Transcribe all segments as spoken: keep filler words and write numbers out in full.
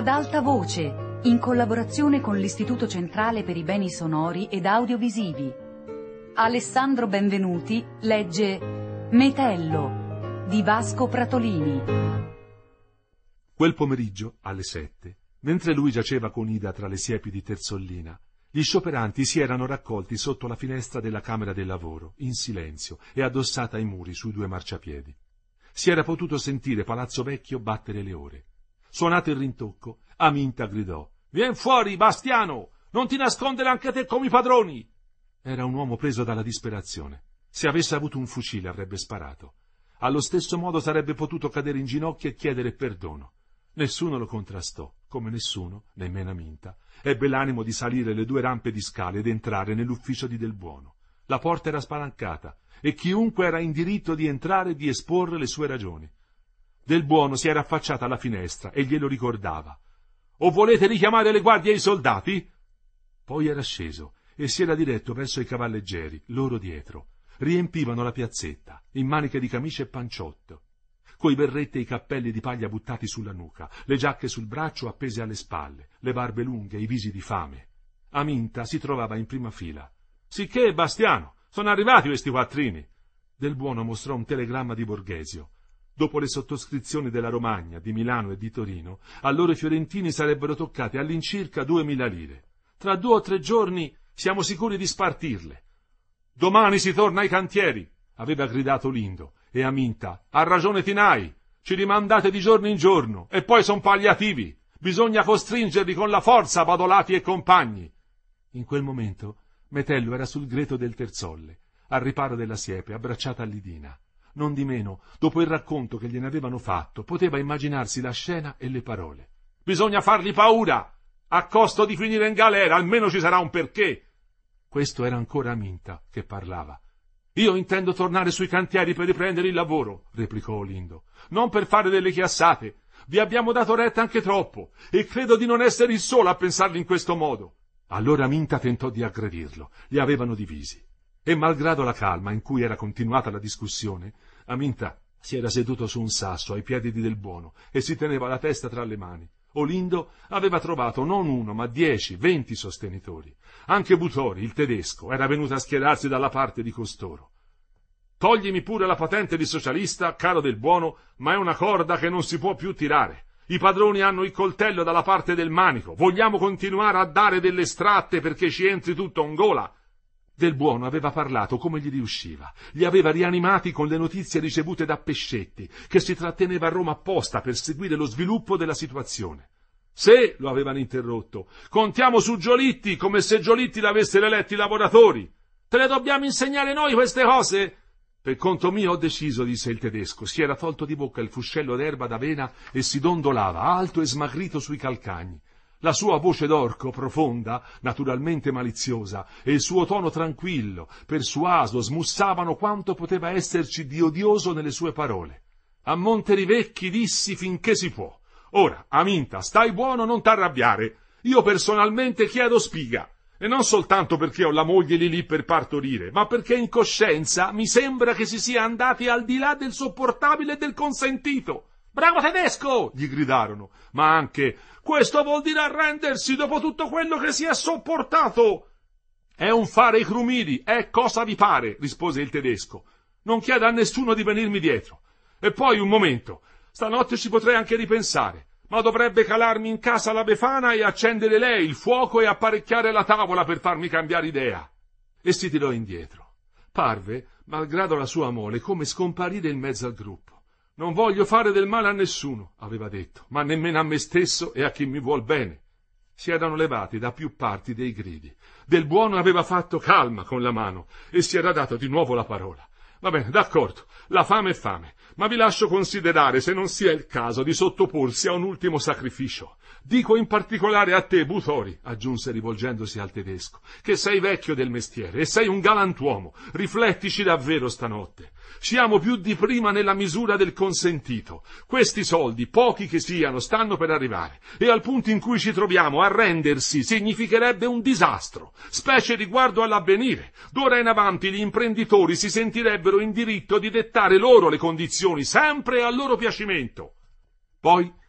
Ad alta voce, in collaborazione con l'Istituto Centrale per i Beni Sonori ed Audiovisivi. Alessandro Benvenuti legge Metello di Vasco Pratolini. Quel pomeriggio, alle sette, mentre lui giaceva con Ida tra le siepi di Terzollina, gli scioperanti si erano raccolti sotto la finestra della Camera del Lavoro, in silenzio e addossata ai muri sui due marciapiedi. Si era potuto sentire Palazzo Vecchio battere le ore. Suonato il rintocco, Aminta gridò: «Vien fuori, Bastiano! Non ti nascondere anche te come i padroni!» Era un uomo preso dalla disperazione. Se avesse avuto un fucile avrebbe sparato. Allo stesso modo sarebbe potuto cadere in ginocchio e chiedere perdono. Nessuno lo contrastò, come nessuno, nemmeno Aminta, ebbe l'animo di salire le due rampe di scale ed entrare nell'ufficio di Del Buono. La porta era spalancata e chiunque era in diritto di entrare e di esporre le sue ragioni. Del Buono si era affacciata alla finestra e glielo ricordava. «O volete richiamare le guardie e i soldati?» Poi era sceso e si era diretto verso i cavalleggeri, loro dietro. Riempivano la piazzetta, in maniche di camicia e panciotto, coi berretti e i cappelli di paglia buttati sulla nuca, le giacche sul braccio appese alle spalle, le barbe lunghe, i visi di fame. Aminta si trovava in prima fila. «Sicché, Bastiano, sono arrivati questi quattrini!» Del Buono mostrò un telegramma di Borghesio. Dopo le sottoscrizioni della Romagna, di Milano e di Torino, a loro i fiorentini sarebbero toccate all'incirca duemila lire. Tra due o tre giorni siamo sicuri di spartirle. «Domani si torna ai cantieri», aveva gridato Lindo, e Aminta: «Ha ragione Tinai, ci rimandate di giorno in giorno, e poi son palliativi, bisogna costringerli con la forza, Badolati e compagni». In quel momento Metello era sul greto del Terzolle, al riparo della siepe, abbracciata all'Idina. Non di meno, dopo il racconto che gliene avevano fatto, poteva immaginarsi la scena e le parole. «Bisogna fargli paura, a costo di finire in galera, almeno ci sarà un perché». Questo era ancora Aminta che parlava. «Io intendo tornare sui cantieri per riprendere il lavoro», replicò Olindo, «non per fare delle chiassate. Vi abbiamo dato retta anche troppo, e credo di non essere il solo a pensarlo in questo modo». Allora Aminta tentò di aggredirlo, li avevano divisi. E malgrado la calma in cui era continuata la discussione, Aminta si era seduto su un sasso ai piedi di Del Buono e si teneva la testa tra le mani. Olindo aveva trovato non uno, ma dieci, venti sostenitori. Anche Butori, il tedesco, era venuto a schierarsi dalla parte di costoro. «Toglimi pure la patente di socialista, caro Del Buono, ma è una corda che non si può più tirare. I padroni hanno il coltello dalla parte del manico. Vogliamo continuare a dare delle stratte perché ci entri tutto in gola?» Del Buono aveva parlato come gli riusciva, li aveva rianimati con le notizie ricevute da Pescetti, che si tratteneva a Roma apposta per seguire lo sviluppo della situazione. «Se», lo avevano interrotto, «contiamo su Giolitti come se Giolitti l'avesse eletto i lavoratori. Te le dobbiamo insegnare noi queste cose?» «Per conto mio ho deciso», disse il tedesco, si era tolto di bocca il fuscello d'erba d'avena e si dondolava, alto e smagrito sui calcagni. La sua voce d'orco, profonda, naturalmente maliziosa, e il suo tono tranquillo, persuaso, smussavano quanto poteva esserci di odioso nelle sue parole. «A Monterivecchi dissi finché si può. Ora, Aminta, stai buono, non t'arrabbiare. Io personalmente chiedo spiga, e non soltanto perché ho la moglie lì lì per partorire, ma perché in coscienza mi sembra che si sia andati al di là del sopportabile e del consentito». «Bravo tedesco!» gli gridarono, ma anche «Questo vuol dire arrendersi dopo tutto quello che si è sopportato!» «È un fare i crumili, è cosa vi pare», rispose il tedesco. «Non chieda a nessuno di venirmi dietro. E poi un momento, stanotte ci potrei anche ripensare, ma dovrebbe calarmi in casa la Befana e accendere lei il fuoco e apparecchiare la tavola per farmi cambiare idea». E si tirò indietro. Parve, malgrado la sua mole, come scomparire in mezzo al gruppo. «Non voglio fare del male a nessuno», aveva detto, «ma nemmeno a me stesso e a chi mi vuol bene». Si erano levati da più parti dei gridi. Del Buono aveva fatto calma con la mano e si era dato di nuovo la parola. «Va bene, d'accordo, la fame è fame, ma vi lascio considerare se non sia il caso di sottoporsi a un ultimo sacrificio. Dico in particolare a te, Butori», aggiunse rivolgendosi al tedesco, «che sei vecchio del mestiere e sei un galantuomo. Riflettici davvero stanotte. Siamo più di prima nella misura del consentito. Questi soldi, pochi che siano, stanno per arrivare, e al punto in cui ci troviamo, arrendersi significherebbe un disastro, specie riguardo all'avvenire. D'ora in avanti gli imprenditori si sentirebbero in diritto di dettare loro le condizioni, sempre a loro piacimento». Poi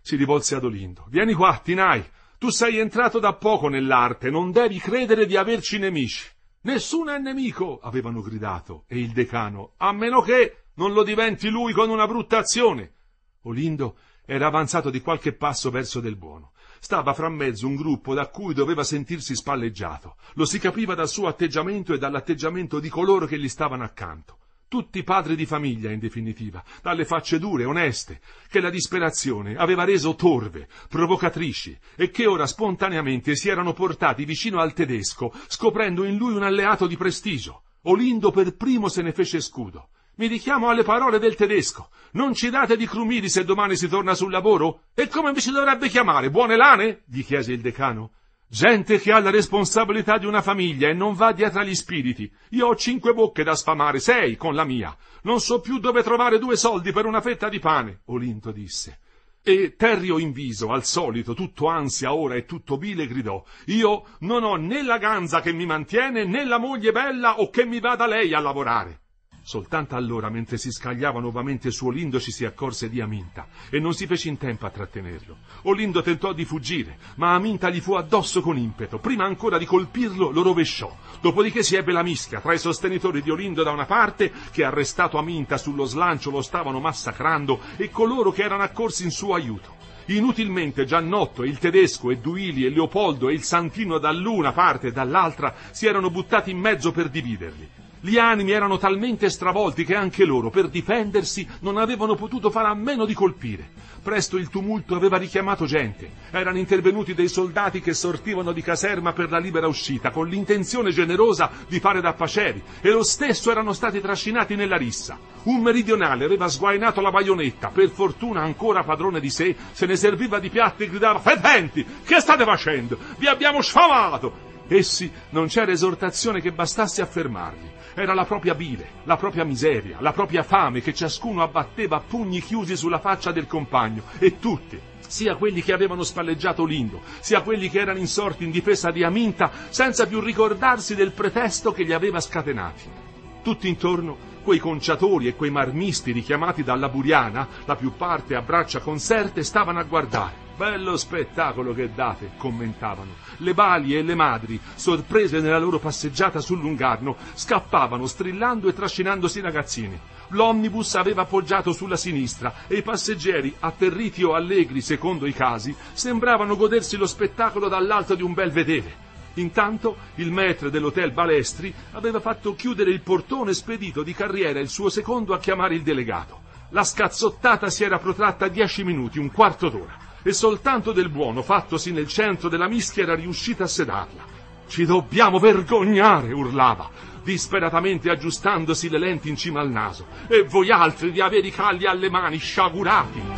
Si rivolse ad Olindo. «Vieni qua, Tinai. Tu sei entrato da poco nell'arte, non devi credere di averci nemici». «Nessuno è nemico», avevano gridato, e il decano, «a meno che non lo diventi lui con una brutta azione». Olindo era avanzato di qualche passo verso Del Buono. Stava fra mezzo un gruppo da cui doveva sentirsi spalleggiato. Lo si capiva dal suo atteggiamento e dall'atteggiamento di coloro che gli stavano accanto. Tutti padri di famiglia, in definitiva, dalle facce dure, oneste, che la disperazione aveva reso torve, provocatrici, e che ora spontaneamente si erano portati vicino al tedesco, scoprendo in lui un alleato di prestigio. Olindo per primo se ne fece scudo. «Mi richiamo alle parole del tedesco. Non ci date di crumiri se domani si torna sul lavoro? E come vi si dovrebbe chiamare? Buone lane?» gli chiese il decano. «Gente che ha la responsabilità di una famiglia e non va dietro agli spiriti. Io ho cinque bocche da sfamare, sei con la mia. Non so più dove trovare due soldi per una fetta di pane», Olindo disse. E Terrio in viso, al solito, tutto ansia ora e tutto bile, gridò: «Io non ho né la ganza che mi mantiene, né la moglie bella o che mi vada lei a lavorare». Soltanto allora, mentre si scagliava nuovamente su Olindo, ci si accorse di Aminta e non si fece in tempo a trattenerlo. Olindo tentò di fuggire, ma Aminta gli fu addosso con impeto. Prima ancora di colpirlo lo rovesciò, dopodiché si ebbe la mischia tra i sostenitori di Olindo da una parte, che arrestato Aminta sullo slancio lo stavano massacrando, e coloro che erano accorsi in suo aiuto. Inutilmente Giannotto e il tedesco e Duili e Leopoldo e il Santino dall'una parte e dall'altra si erano buttati in mezzo per dividerli. Gli animi erano talmente stravolti che anche loro, per difendersi, non avevano potuto fare a meno di colpire. Presto il tumulto aveva richiamato gente. Erano intervenuti dei soldati che sortivano di caserma per la libera uscita, con l'intenzione generosa di fare da paceri, e lo stesso erano stati trascinati nella rissa. Un meridionale aveva sguainato la baionetta, per fortuna ancora padrone di sé, se ne serviva di piatto e gridava: «Fetenti, che state facendo? Vi abbiamo sfamato!» Essi non c'era esortazione che bastasse a fermarli. Era la propria bile, la propria miseria, la propria fame che ciascuno abbatteva a pugni chiusi sulla faccia del compagno, e tutti, sia quelli che avevano spalleggiato Olindo, sia quelli che erano insorti in difesa di Aminta, senza più ricordarsi del pretesto che li aveva scatenati. Tutti intorno quei conciatori e quei marmisti richiamati dalla Buriana, la più parte a braccia conserte, stavano a guardare. «Bello spettacolo che date», commentavano. Le bali e le madri, sorprese nella loro passeggiata sul lungarno, scappavano strillando e trascinandosi i ragazzini. L'omnibus aveva appoggiato sulla sinistra e i passeggeri, atterriti o allegri secondo i casi, sembravano godersi lo spettacolo dall'alto di un bel vedere. Intanto il maître dell'hotel Balestri aveva fatto chiudere il portone e spedito di carriera il suo secondo a chiamare il delegato. La scazzottata si era protratta dieci minuti, un quarto d'ora, e soltanto Del Buono, fattosi nel centro della mischia, era riuscita a sedarla. «Ci dobbiamo vergognare!» urlava, disperatamente aggiustandosi le lenti in cima al naso. «E voi altri di avere i calli alle mani, sciagurati!»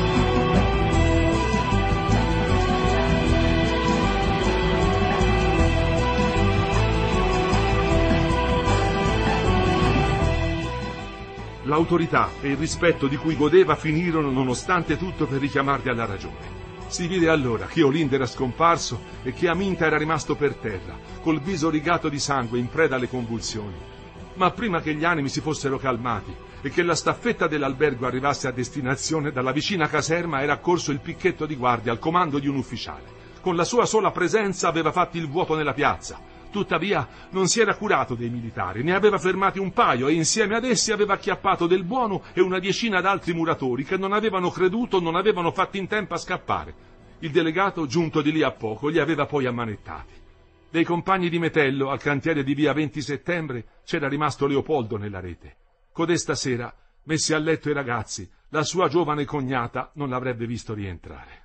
L'autorità e il rispetto di cui godeva finirono nonostante tutto per richiamarli alla ragione. Si vide allora che Olindo era scomparso e che Aminta era rimasto per terra, col viso rigato di sangue in preda alle convulsioni. Ma prima che gli animi si fossero calmati e che la staffetta dell'albergo arrivasse a destinazione, dalla vicina caserma era accorso il picchetto di guardia al comando di un ufficiale. Con la sua sola presenza aveva fatto il vuoto nella piazza. Tuttavia non si era curato dei militari, ne aveva fermati un paio e insieme ad essi aveva acchiappato Del Buono e una decina d'altri muratori che non avevano creduto, non avevano fatto in tempo a scappare. Il delegato, giunto di lì a poco, li aveva poi ammanettati. Dei compagni di Metello, al cantiere di via venti settembre, c'era rimasto Leopoldo nella rete. Codesta sera, messi a letto i ragazzi, la sua giovane cognata non l'avrebbe visto rientrare.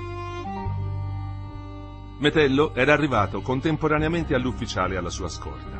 Metello era arrivato contemporaneamente all'ufficiale e alla sua scorta.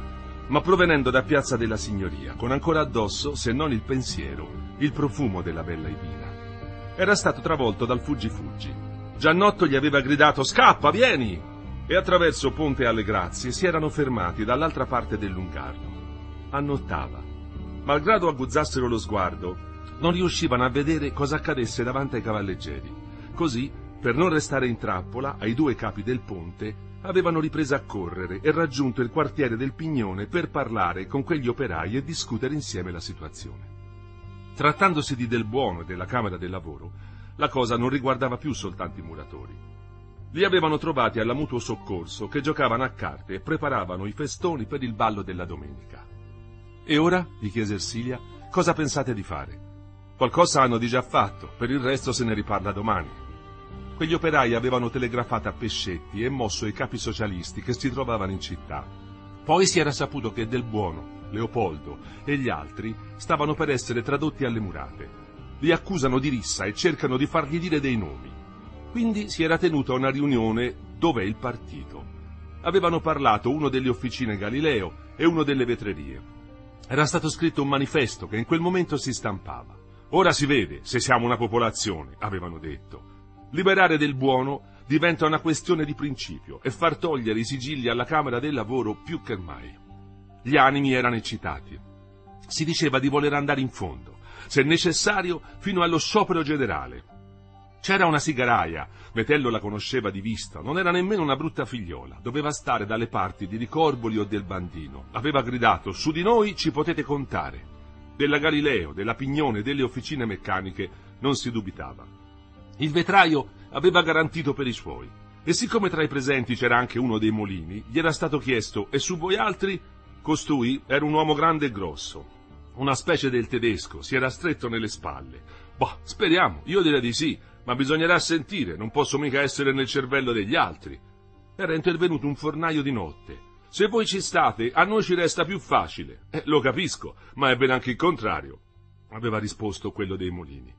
ma provenendo da Piazza della Signoria, con ancora addosso, se non il pensiero, il profumo della bella Ibina. Era stato travolto dal fuggi-fuggi. Giannotto gli aveva gridato «Scappa, vieni!» e attraverso Ponte alle Grazie si erano fermati dall'altra parte del Lungarno. Annottava. Malgrado aguzzassero lo sguardo, non riuscivano a vedere cosa accadesse davanti ai cavalleggeri. Così, per non restare in trappola, ai due capi del ponte avevano ripreso a correre e raggiunto il quartiere del Pignone per parlare con quegli operai e discutere insieme la situazione. Trattandosi di Del Buono e della Camera del Lavoro, la cosa non riguardava più soltanto i muratori. Li avevano trovati alla Mutuo Soccorso che giocavano a carte e preparavano i festoni per il ballo della domenica. «E ora?» gli chiese Ersilia, «cosa pensate di fare?» «Qualcosa hanno di già fatto, per il resto se ne riparla domani». Quegli operai avevano telegrafato a Pescetti e mosso i capi socialisti che si trovavano in città. Poi si era saputo che Del Buono, Leopoldo e gli altri stavano per essere tradotti alle murate. Li accusano di rissa e cercano di fargli dire dei nomi. Quindi si era tenuta una riunione dov'è il partito. Avevano parlato uno delle officine Galileo e uno delle vetrerie. Era stato scritto un manifesto che in quel momento si stampava. «Ora si vede se siamo una popolazione», avevano detto. Liberare Del Buono diventa una questione di principio e far togliere i sigilli alla Camera del Lavoro più che mai. Gli animi erano eccitati. Si diceva di voler andare in fondo, se necessario fino allo sciopero generale. C'era una sigaraia, Metello la conosceva di vista, non era nemmeno una brutta figliola, doveva stare dalle parti di Ricorboli o del Bandino. Aveva gridato: «Su di noi ci potete contare». Della Galileo, della Pignone e delle officine meccaniche non si dubitava. Il vetraio aveva garantito per i suoi, e siccome tra i presenti c'era anche uno dei Molini, gli era stato chiesto: «E su voi altri?» Costui era un uomo grande e grosso, una specie del tedesco, si era stretto nelle spalle. «Boh, speriamo, io direi di sì, ma bisognerà sentire, non posso mica essere nel cervello degli altri». Era intervenuto un fornaio di notte. «Se voi ci state, a noi ci resta più facile». Eh, lo capisco, ma è ben anche il contrario, aveva risposto quello dei Molini.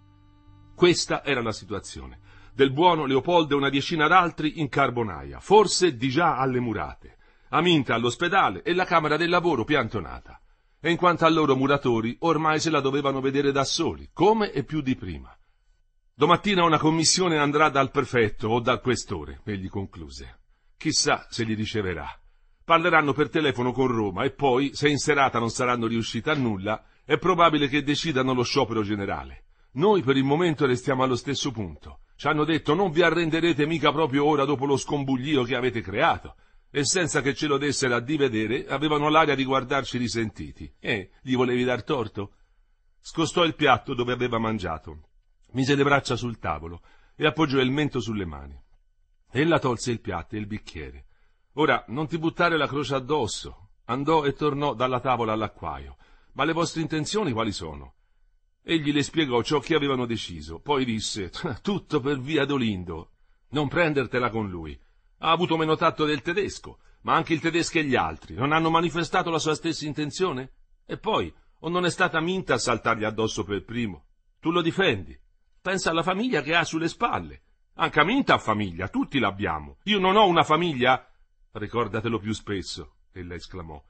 Questa era la situazione. Del Buono, Leopoldo e una decina d'altri in Carbonaia, forse di già alle murate, Aminta all'ospedale e la Camera del Lavoro piantonata. E in quanto a loro muratori, ormai se la dovevano vedere da soli, come e più di prima. «Domattina una commissione andrà dal prefetto o dal questore», egli concluse. «Chissà se li riceverà. Parleranno per telefono con Roma e poi, se in serata non saranno riusciti a nulla, è probabile che decidano lo sciopero generale. Noi per il momento restiamo allo stesso punto. Ci hanno detto: non vi arrenderete mica proprio ora dopo lo scombuglio che avete creato». E senza che ce lo dessero a divedere, avevano l'aria di guardarci risentiti. Eh, gli volevi dar torto? Scostò il piatto dove aveva mangiato, mise le braccia sul tavolo e appoggiò il mento sulle mani. Ella tolse il piatto e il bicchiere. «Ora, non ti buttare la croce addosso». Andò e tornò dalla tavola all'acquaio. «Ma le vostre intenzioni quali sono?» Egli le spiegò ciò che avevano deciso, poi disse: «Tutto per via d'Olindo. Non prendertela con lui. Ha avuto meno tatto del tedesco, ma anche il tedesco e gli altri non hanno manifestato la sua stessa intenzione? E poi, o non è stata Minta a saltargli addosso per primo? Tu lo difendi? Pensa alla famiglia che ha sulle spalle. Anche Minta ha famiglia, tutti l'abbiamo. Io non ho una famiglia?» «Ricordatelo più spesso», ella esclamò.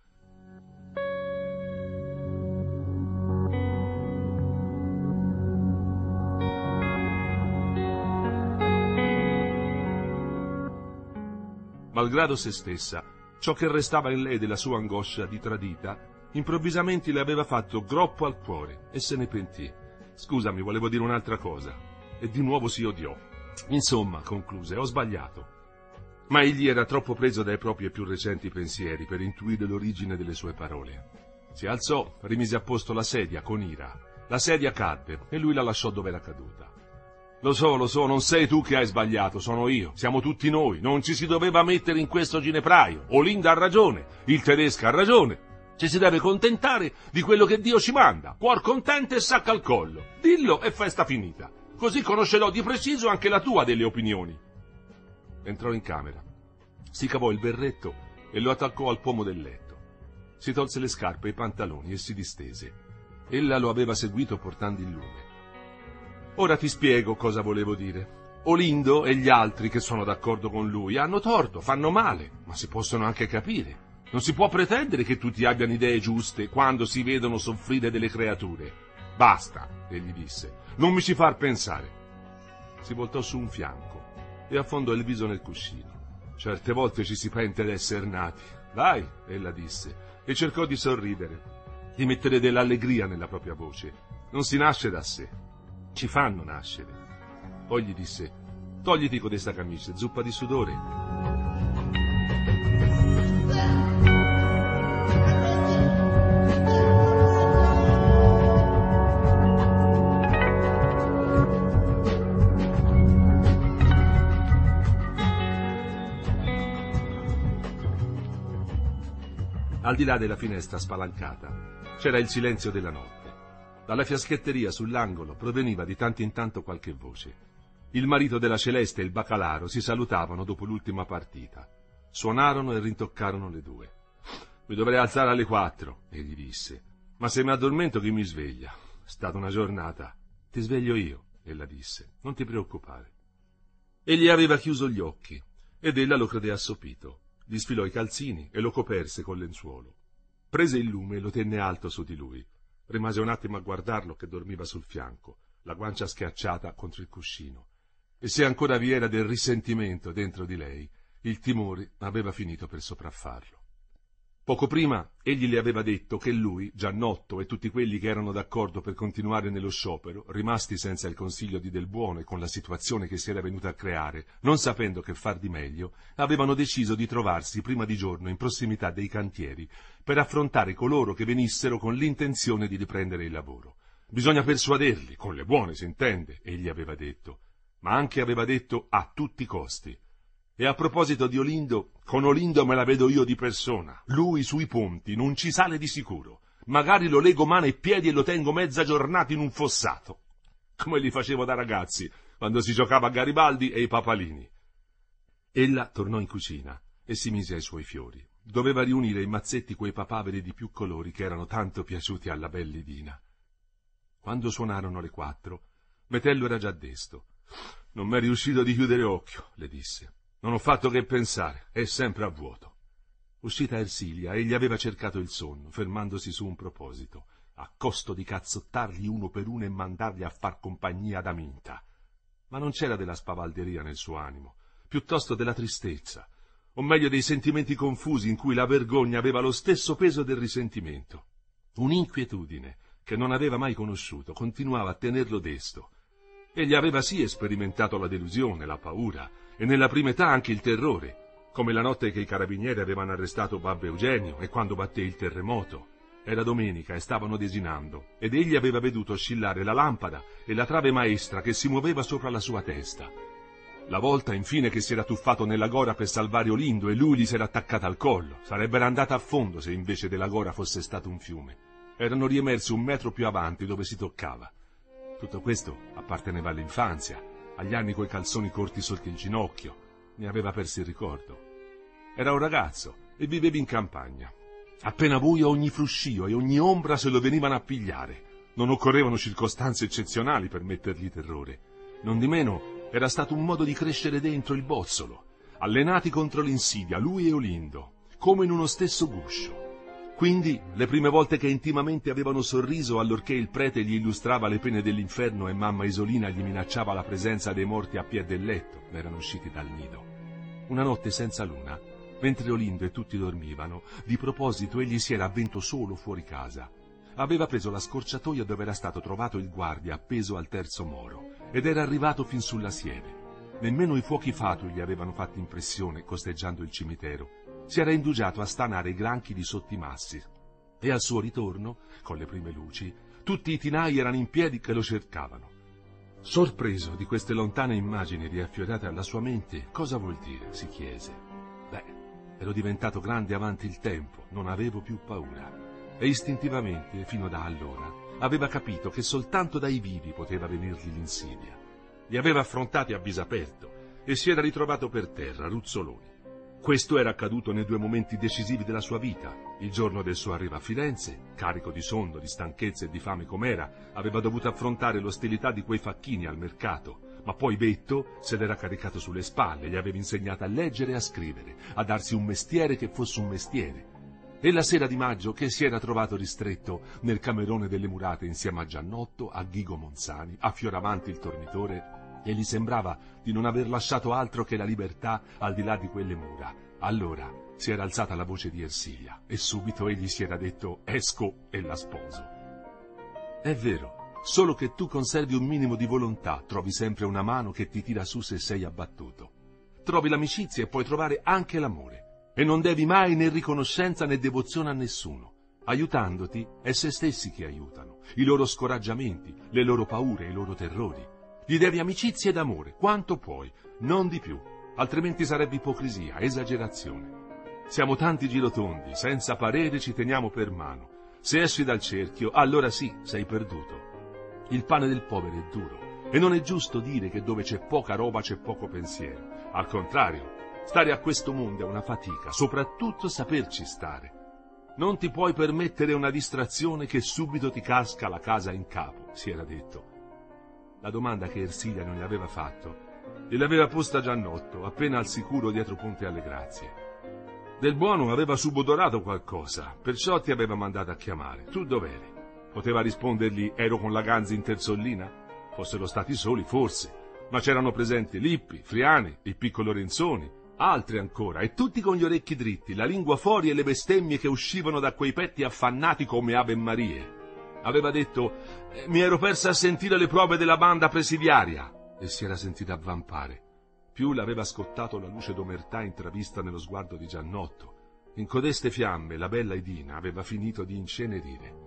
Malgrado se stessa, ciò che restava in lei della sua angoscia di tradita, improvvisamente le aveva fatto groppo al cuore e se ne pentì. «Scusami, volevo dire un'altra cosa». E di nuovo si odiò. «Insomma», concluse, «ho sbagliato». Ma egli era troppo preso dai propri più recenti pensieri per intuire l'origine delle sue parole. Si alzò, rimise a posto la sedia con ira. La sedia cadde e lui la lasciò dove era caduta. «Lo so, lo so, non sei tu che hai sbagliato, sono io, siamo tutti noi, non ci si doveva mettere in questo ginepraio. Olinda ha ragione, il tedesco ha ragione, ci si deve contentare di quello che Dio ci manda, cuor contento e sacca al collo, dillo e festa finita, così conoscerò di preciso anche la tua delle opinioni». Entrò in camera, si cavò il berretto e lo attaccò al pomo del letto. Si tolse le scarpe e i pantaloni e si distese. Ella lo aveva seguito portando il lume. «Ora ti spiego cosa volevo dire. Olindo e gli altri che sono d'accordo con lui hanno torto, fanno male, ma si possono anche capire. Non si può pretendere che tutti abbiano idee giuste quando si vedono soffrire delle creature. Basta, egli disse, non mi ci far pensare. Si voltò su un fianco e affondò il viso nel cuscino. Certe volte ci si pente d'essere nati. Vai, ella disse, e cercò di sorridere, di mettere dell'allegria nella propria voce. Non si nasce da sé, ci fanno nascere. Poi gli disse, togliti codesta camicia, zuppa di sudore. Al di là della finestra spalancata c'era il silenzio della notte. Dalla fiaschetteria sull'angolo proveniva di tanto in tanto qualche voce. Il marito della Celeste e il baccalaro si salutavano dopo l'ultima partita. Suonarono e rintoccarono le due. Mi dovrei alzare alle quattro, egli disse. Ma se mi addormento chi mi sveglia? È stata una giornata. Ti sveglio io, ella disse. Non ti preoccupare. Egli aveva chiuso gli occhi ed ella lo credé assopito. Gli sfilò i calzini e lo coperse col lenzuolo. Prese il lume e lo tenne alto su di lui. Rimase un attimo a guardarlo che dormiva sul fianco, la guancia schiacciata contro il cuscino. E se ancora vi era del risentimento dentro di lei, il timore aveva finito per sopraffarlo. Poco prima egli le aveva detto che lui, Giannotto e tutti quelli che erano d'accordo per continuare nello sciopero, rimasti senza il consiglio di Del Buono e con la situazione che si era venuta a creare, non sapendo che far di meglio, avevano deciso di trovarsi prima di giorno in prossimità dei cantieri per affrontare coloro che venissero con l'intenzione di riprendere il lavoro. Bisogna persuaderli, con le buone si intende, egli aveva detto, ma anche aveva detto a tutti i costi. E a proposito di Olindo, con Olindo me la vedo io di persona. Lui sui ponti non ci sale di sicuro. Magari lo lego mano e piedi e lo tengo mezza giornata in un fossato, come li facevo da ragazzi, quando si giocava a Garibaldi e i papalini. Ella tornò in cucina e si mise ai suoi fiori. Doveva riunire in mazzetti quei papaveri di più colori che erano tanto piaciuti alla bellidina. Quando suonarono le quattro, Metello era già desto. Non m'è riuscito di chiudere occhio, le disse. Non ho fatto che pensare, è sempre a vuoto. Uscita Ersilia, egli aveva cercato il sonno, fermandosi su un proposito, a costo di cazzottarli uno per uno e mandarli a far compagnia ad Aminta. Ma non c'era della spavalderia nel suo animo, piuttosto della tristezza, o meglio dei sentimenti confusi in cui la vergogna aveva lo stesso peso del risentimento. Un'inquietudine che non aveva mai conosciuto continuava a tenerlo desto. Egli aveva sì sperimentato la delusione, la paura, e nella prima età anche il terrore, come la notte che i carabinieri avevano arrestato Babbo Eugenio e quando batté il terremoto. Era domenica e stavano desinando, ed egli aveva veduto oscillare la lampada e la trave maestra che si muoveva sopra la sua testa. La volta, infine, che si era tuffato nella gora per salvare Olindo e lui gli si era attaccata al collo. Sarebbero andata a fondo se invece della gora fosse stato un fiume. Erano riemersi un metro più avanti dove si toccava. Tutto questo apparteneva all'infanzia, agli anni coi calzoni corti sotto il ginocchio. Ne aveva perso il ricordo. Era un ragazzo e viveva in campagna. Appena buio ogni fruscio e ogni ombra se lo venivano a pigliare. Non occorrevano circostanze eccezionali per mettergli terrore. Non di meno era stato un modo di crescere dentro il bozzolo, allenati contro l'insidia, lui e Olindo, come in uno stesso guscio. Quindi, le prime volte che intimamente avevano sorriso allorché il prete gli illustrava le pene dell'inferno e mamma Isolina gli minacciava la presenza dei morti a piè del letto, erano usciti dal nido. Una notte senza luna, mentre Olindo e tutti dormivano, di proposito egli si era avvento solo fuori casa. Aveva preso la scorciatoia dove era stato trovato il guardia appeso al terzo moro, ed era arrivato fin sulla siepe. Nemmeno i fuochi fatui gli avevano fatto impressione costeggiando il cimitero. Si era indugiato a stanare i granchi di sotto i massi, e al suo ritorno, con le prime luci, tutti i tinai erano in piedi che lo cercavano. Sorpreso di queste lontane immagini riaffiorate alla sua mente, cosa vuol dire? Si chiese. Beh, ero diventato grande avanti il tempo, non avevo più paura, e istintivamente, fino da allora, aveva capito che soltanto dai vivi poteva venirgli l'insidia. Li aveva affrontati a viso aperto e si era ritrovato per terra, ruzzoloni. Questo era accaduto nei due momenti decisivi della sua vita. Il giorno del suo arrivo a Firenze, carico di sonno, di stanchezza e di fame com'era, aveva dovuto affrontare l'ostilità di quei facchini al mercato, ma poi Betto se l'era caricato sulle spalle, gli aveva insegnato a leggere e a scrivere, a darsi un mestiere che fosse un mestiere. E la sera di maggio che si era trovato ristretto nel camerone delle Murate insieme a Giannotto, a Ghigo Monzani, a Fioravanti il tornitore, e gli sembrava di non aver lasciato altro che la libertà al di là di quelle mura. Allora si era alzata la voce di Ersilia e subito egli si era detto: esco e la sposo. È vero, solo che tu conservi un minimo di volontà, trovi sempre una mano che ti tira su se sei abbattuto. Trovi l'amicizia e puoi trovare anche l'amore. E non devi mai né riconoscenza né devozione a nessuno. Aiutandoti è se stessi che aiutano, i loro scoraggiamenti, le loro paure, i loro terrori. Gli devi amicizia ed amore, quanto puoi, non di più, altrimenti sarebbe ipocrisia, esagerazione. Siamo tanti girotondi, senza parere ci teniamo per mano. Se esci dal cerchio, allora sì, sei perduto. Il pane del povero è duro, e non è giusto dire che dove c'è poca roba c'è poco pensiero. Al contrario, stare a questo mondo è una fatica, soprattutto saperci stare. Non ti puoi permettere una distrazione che subito ti casca la casa in capo, si era detto. La domanda che Ersilia non gli aveva fatto, gliel'aveva posta Giannotto, appena al sicuro dietro Ponte alle Grazie. Del Buono aveva subodorato qualcosa, perciò ti aveva mandato a chiamare. Tu dov'eri? Poteva rispondergli: ero con la Ganzi in Terzollina? Fossero stati soli, forse, ma c'erano presenti Lippi, Friani, il piccolo Renzoni, altri ancora, e tutti con gli orecchi dritti, la lingua fuori e le bestemmie che uscivano da quei petti affannati come Ave Marie. Aveva detto: mi ero persa a sentire le prove della banda presidiaria, e si era sentita avvampare. Più l'aveva scottato la luce d'omertà intravista nello sguardo di Giannotto. In codeste fiamme la bella Idina aveva finito di incenerire.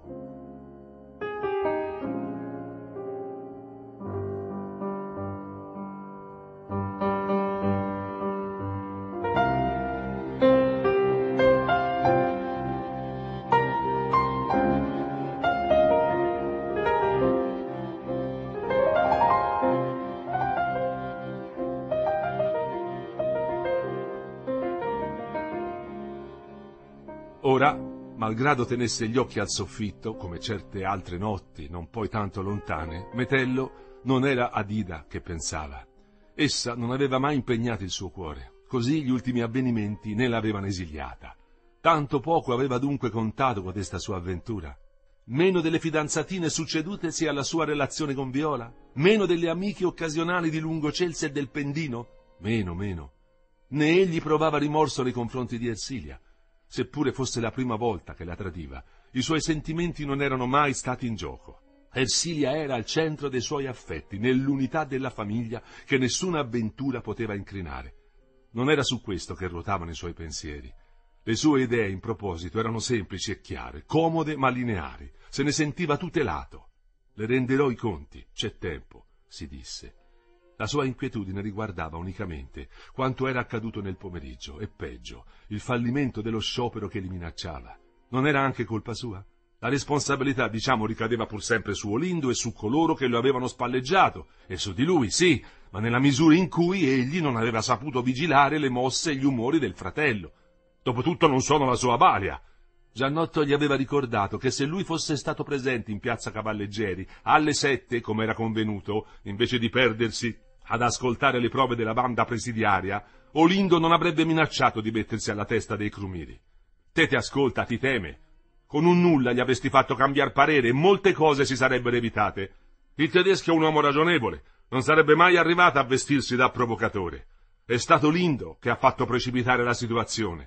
Ora, malgrado tenesse gli occhi al soffitto, come certe altre notti non poi tanto lontane, Metello non era ad Ida che pensava. Essa non aveva mai impegnato il suo cuore, così gli ultimi avvenimenti ne l'avevano esiliata. Tanto poco aveva dunque contato codesta sua avventura. Meno delle fidanzatine succedutesi alla sua relazione con Viola? Meno delle amiche occasionali di Lungocelsi e del Pendino? Meno, meno. Né egli provava rimorso nei confronti di Ersilia. Seppure fosse la prima volta che la tradiva, i suoi sentimenti non erano mai stati in gioco. Ersilia era al centro dei suoi affetti, nell'unità della famiglia che nessuna avventura poteva incrinare. Non era su questo che ruotavano i suoi pensieri. Le sue idee in proposito erano semplici e chiare, comode ma lineari. Se ne sentiva tutelato. Le renderò i conti, c'è tempo, si disse. La sua inquietudine riguardava unicamente quanto era accaduto nel pomeriggio, e peggio, il fallimento dello sciopero che li minacciava. Non era anche colpa sua? La responsabilità, diciamo, ricadeva pur sempre su Olindo e su coloro che lo avevano spalleggiato, e su di lui, sì, ma nella misura in cui egli non aveva saputo vigilare le mosse e gli umori del fratello. Dopotutto non sono la sua balia. Giannotto gli aveva ricordato che se lui fosse stato presente in piazza Cavalleggeri alle sette, come era convenuto, invece di perdersi ad ascoltare le prove della banda presidiaria, Olindo non avrebbe minacciato di mettersi alla testa dei crumiri. Te ti ascolta, ti teme. Con un nulla gli avresti fatto cambiar parere e molte cose si sarebbero evitate. Il tedesco è un uomo ragionevole, non sarebbe mai arrivato a vestirsi da provocatore. È stato Olindo che ha fatto precipitare la situazione.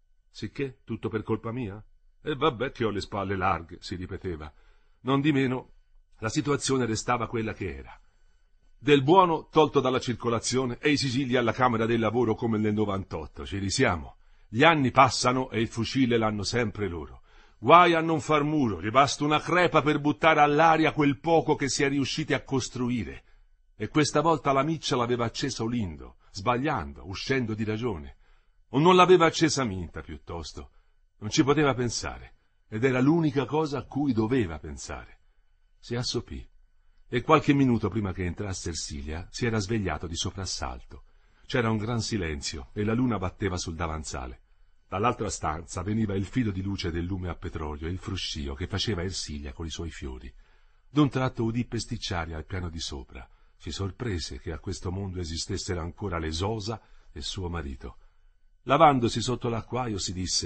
Sicché tutto per colpa mia? E vabbè che ho le spalle larghe, si ripeteva. Non di meno, la situazione restava quella che era. Del Buono tolto dalla circolazione e i sigilli alla Camera del Lavoro come nel novantotto, ci risiamo. Gli anni passano e il fucile l'hanno sempre loro. Guai a non far muro, gli basta una crepa per buttare all'aria quel poco che si è riusciti a costruire. E questa volta la miccia l'aveva accesa Olindo, sbagliando, uscendo di ragione. O non l'aveva accesa Minta, piuttosto. Non ci poteva pensare, ed era l'unica cosa a cui doveva pensare. Si assopì, e qualche minuto prima che entrasse Ersilia si era svegliato di soprassalto. C'era un gran silenzio e la luna batteva sul davanzale. Dall'altra stanza veniva il filo di luce del lume a petrolio e il fruscio che faceva Ersilia con i suoi fiori. D'un tratto udì pesticciare al piano di sopra. Si sorprese che a questo mondo esistessero ancora le Sosa e suo marito. Lavandosi sotto l'acquaio si disse: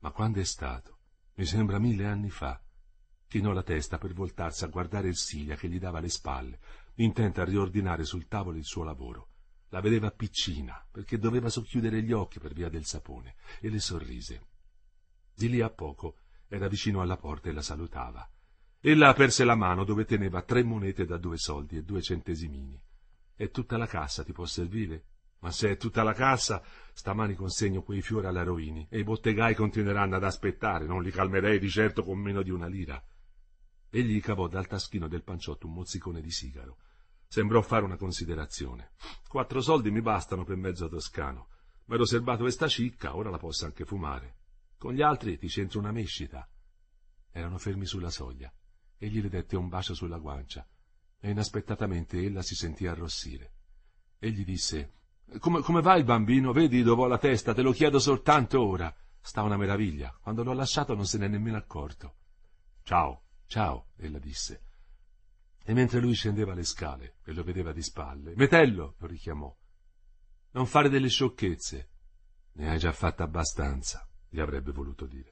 Ma quando è stato? Mi sembra mille anni fa. Chinò la testa per voltarsi a guardare Ersilia che gli dava le spalle, intenta a riordinare sul tavolo il suo lavoro. La vedeva piccina, perché doveva socchiudere gli occhi per via del sapone, e le sorrise. Di lì a poco era vicino alla porta e la salutava. Ella aperse la mano dove teneva tre monete da due soldi e due centesimini. «È tutta la cassa, ti può servire?» «Ma se è tutta la cassa, stamani consegno quei fiori alla Roini e i bottegai continueranno ad aspettare, non li calmerei di certo con meno di una lira». Egli cavò dal taschino del panciotto un mozzicone di sigaro. Sembrò fare una considerazione. «Quattro soldi mi bastano per mezzo toscano. M'ero serbato questa cicca, ora la posso anche fumare. Con gli altri ti c'entro una mescita». Erano fermi sulla soglia. Egli le dette un bacio sulla guancia e inaspettatamente ella si sentì arrossire. Egli disse: Come, come va il bambino? Vedi dove ho la testa? Te lo chiedo soltanto ora. Sta una meraviglia. Quando l'ho lasciato non se n'è nemmeno accorto. Ciao, ciao, ella disse. E mentre lui scendeva le scale e lo vedeva di spalle, Metello, lo richiamò. Non fare delle sciocchezze. Ne hai già fatta abbastanza, gli avrebbe voluto dire.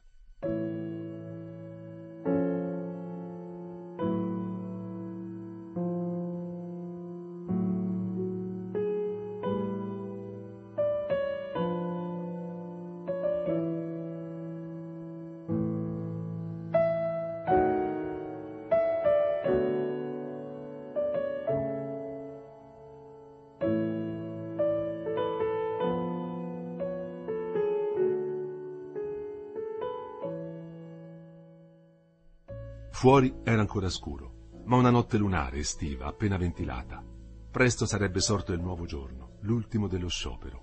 Fuori era ancora scuro, ma una notte lunare, estiva, appena ventilata. Presto sarebbe sorto il nuovo giorno, l'ultimo dello sciopero.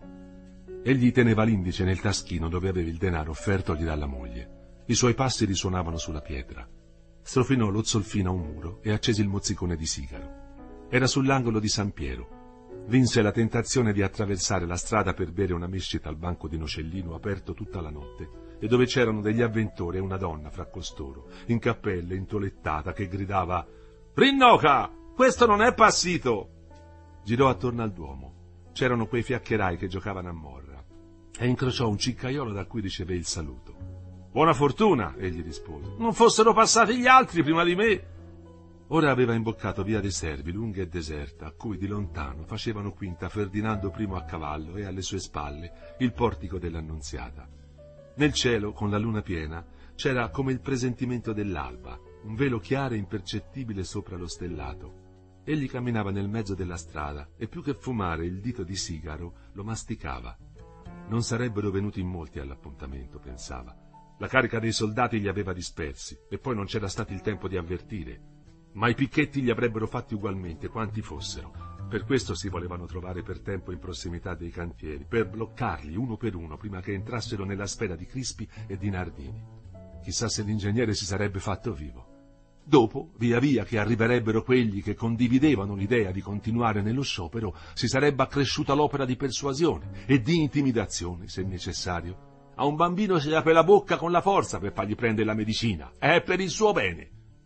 Egli teneva l'indice nel taschino dove aveva il denaro offertogli dalla moglie. I suoi passi risuonavano sulla pietra. Strofinò lo zolfino a un muro e accese il mozzicone di sigaro. Era sull'angolo di San Piero. Vinse la tentazione di attraversare la strada per bere una mescita al banco di Nocellino aperto tutta la notte, e dove c'erano degli avventori e una donna fra costoro, in cappelle, intolettata, che gridava «Rinnoca! Questo non è passito!» Girò attorno al Duomo. C'erano quei fiaccherai che giocavano a morra, e incrociò un ciccaiolo da cui ricevè il saluto. «Buona fortuna!» egli rispose. «Non fossero passati gli altri prima di me!» Ora aveva imboccato via dei Servi, lunga e deserta, a cui di lontano facevano quinta Ferdinando primo a cavallo e alle sue spalle il portico dell'Annunziata. Nel cielo, con la luna piena, c'era come il presentimento dell'alba, un velo chiaro e impercettibile sopra lo stellato. Egli camminava nel mezzo della strada e più che fumare il dito di sigaro lo masticava. Non sarebbero venuti in molti all'appuntamento, pensava. La carica dei soldati li aveva dispersi e poi non c'era stato il tempo di avvertire. Ma i picchetti li avrebbero fatti ugualmente, quanti fossero. Per questo si volevano trovare per tempo in prossimità dei cantieri, per bloccarli uno per uno prima che entrassero nella sfera di Crispi e di Nardini. Chissà se l'ingegnere si sarebbe fatto vivo. Dopo, via via che arriverebbero quelli che condividevano l'idea di continuare nello sciopero, si sarebbe accresciuta l'opera di persuasione e di intimidazione, se necessario. A un bambino si apre la bocca con la forza per fargli prendere la medicina. È per il suo bene.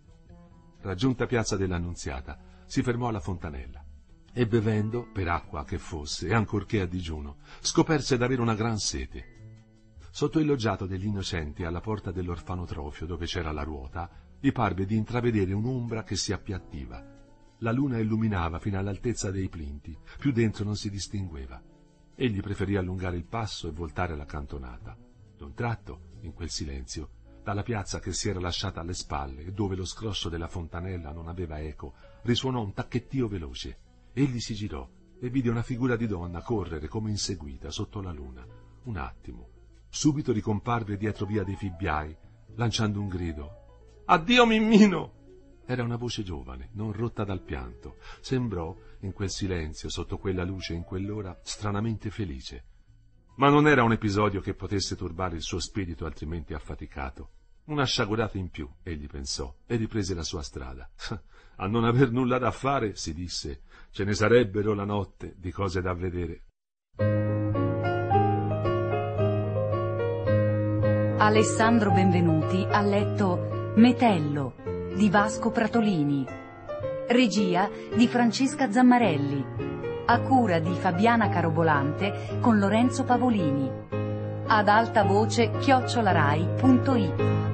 Raggiunta piazza dell'Annunziata, si fermò alla fontanella e bevendo, per acqua che fosse, e ancorché a digiuno, scoperse d'avere una gran sete. Sotto il loggiato degli innocenti, alla porta dell'orfanotrofio dove c'era la ruota, gli parve di intravedere un'ombra che si appiattiva. La luna illuminava fino all'altezza dei plinti, più dentro non si distingueva. Egli preferì allungare il passo e voltare la cantonata. D'un tratto, in quel silenzio, dalla piazza che si era lasciata alle spalle e dove lo scroscio della fontanella non aveva eco, risuonò un tacchettio veloce. Egli si girò e vide una figura di donna correre come inseguita sotto la luna. Un attimo. Subito ricomparve dietro via dei Fibbiai, lanciando un grido. «Addio, Mimmino!» Era una voce giovane, non rotta dal pianto. Sembrò, in quel silenzio, sotto quella luce, in quell'ora, stranamente felice. Ma non era un episodio che potesse turbare il suo spirito altrimenti affaticato. Una sciagurata in più, egli pensò, e riprese la sua strada. A non aver nulla da fare, si disse, ce ne sarebbero la notte di cose da vedere. Alessandro Benvenuti ha letto Metello di Vasco Pratolini, regia di Francesca Zammarelli, a cura di Fabiana Carobolante con Lorenzo Pavolini. ad alta voce chiocciolarai punto it.